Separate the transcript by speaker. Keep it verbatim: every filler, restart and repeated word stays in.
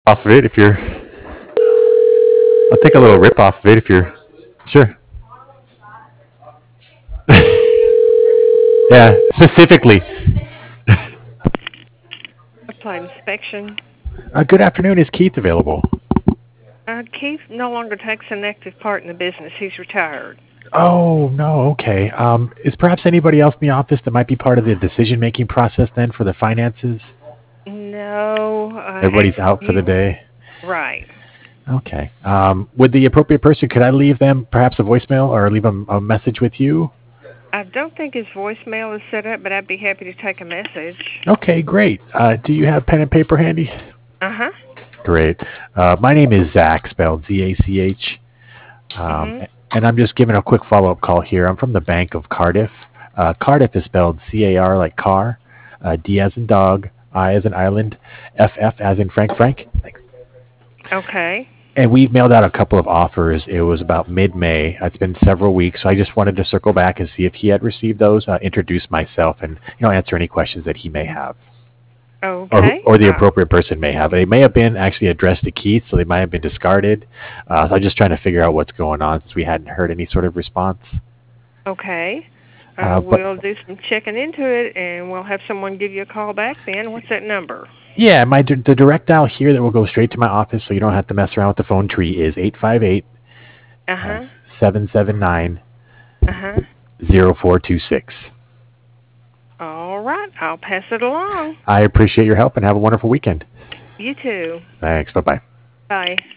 Speaker 1: off of it if you're. I'll take a little rip off of it if you're. Sure. Yeah, specifically.
Speaker 2: Applied inspection.
Speaker 1: Uh, good afternoon. Is Keith available?
Speaker 2: Uh, Keith no longer takes an active part in the business. He's retired.
Speaker 1: Oh, no. Okay. Um, is perhaps anybody else in the office that might be part of the decision-making process then for the finances?
Speaker 2: No, uh,
Speaker 1: Everybody's out for the
Speaker 2: you
Speaker 1: day.
Speaker 2: right.
Speaker 1: Okay. Um, would the appropriate person, could I leave them perhaps a voicemail or leave them a message with you?
Speaker 2: I don't think his voicemail is set up, but I'd be happy to take a message.
Speaker 1: Okay, great. Uh, do you have pen and paper handy?
Speaker 2: Uh huh.
Speaker 1: Great. Uh, my name is Zach, spelled Z A C H. Um,
Speaker 2: Mhm.
Speaker 1: and I'm just giving a quick follow-up call here. I'm from the Bank of Cardiff. Uh, Cardiff is spelled C A R like car, uh, D as in dog, I as in island, F F as in Frank Frank. Thanks.
Speaker 2: Okay.
Speaker 1: And we've mailed out a couple of offers. It was about mid-May. It's been several weeks, so I just wanted to circle back and see if he had received those, uh, introduce myself, and you know answer any questions that he may have, or who-
Speaker 2: Okay.
Speaker 1: or the
Speaker 2: Uh,
Speaker 1: appropriate person may have. They may have been actually addressed to Keith, so they might have been discarded. Uh, so I'm just trying to figure out what's going on since we hadn't heard any sort of response.
Speaker 2: okay. Uh,
Speaker 1: Uh, but
Speaker 2: we'll do some checking into it, and we'll have someone give you a call back. Then, what's that number?
Speaker 1: yeah, my the direct dial here that will go straight to my office, so you don't have to mess around with the phone tree is eight five eight,
Speaker 2: Uh huh.
Speaker 1: seven seven nine,
Speaker 2: Uh huh.
Speaker 1: zero four two six.
Speaker 2: All right. I'll pass it along.
Speaker 1: I appreciate your help and have a wonderful weekend.
Speaker 2: You too.
Speaker 1: Thanks. Bye bye.
Speaker 2: Bye.